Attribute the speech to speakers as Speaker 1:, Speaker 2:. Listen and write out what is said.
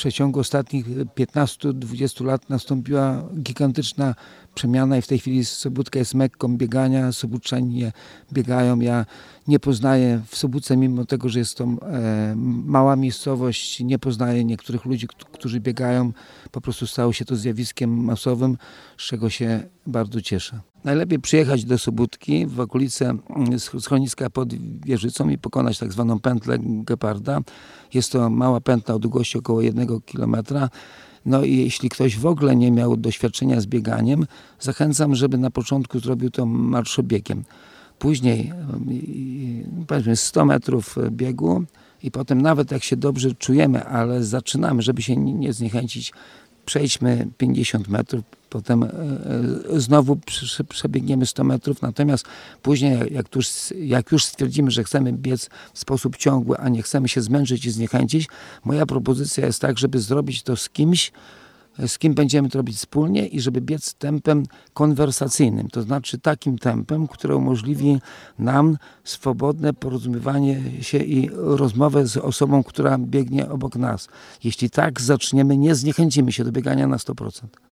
Speaker 1: przeciągu ostatnich 15-20 lat nastąpiła gigantyczna przemiana i w tej chwili Sobótka jest Mekką biegania, Sobótczanie biegają. Ja nie poznaję w Sobótce, mimo tego, że jest to mała miejscowość, nie poznaję niektórych ludzi, którzy biegają. Po prostu stało się to zjawiskiem masowym, z czego się bardzo cieszę. Najlepiej przyjechać do Sobótki w okolice schroniska pod Wieżycą i pokonać tak zwaną pętlę Geparda. Jest to mała pętla o długości około 1 kilometra. No i jeśli ktoś w ogóle nie miał doświadczenia z bieganiem, zachęcam, żeby na początku zrobił to marszobiegiem. Później powiedzmy 100 metrów biegu i potem nawet jak się dobrze czujemy, ale zaczynamy, żeby się nie zniechęcić, przejdźmy 50 metrów, potem znowu przebiegniemy 100 metrów, natomiast później jak już stwierdzimy, że chcemy biec w sposób ciągły, a nie chcemy się zmęczyć i zniechęcić, moja propozycja jest tak, żeby zrobić to z kimś, z kim będziemy to robić wspólnie i żeby biec tempem konwersacyjnym, to znaczy takim tempem, które umożliwi nam swobodne porozumiewanie się i rozmowę z osobą, która biegnie obok nas. Jeśli tak zaczniemy, nie zniechęcimy się do biegania na 100%.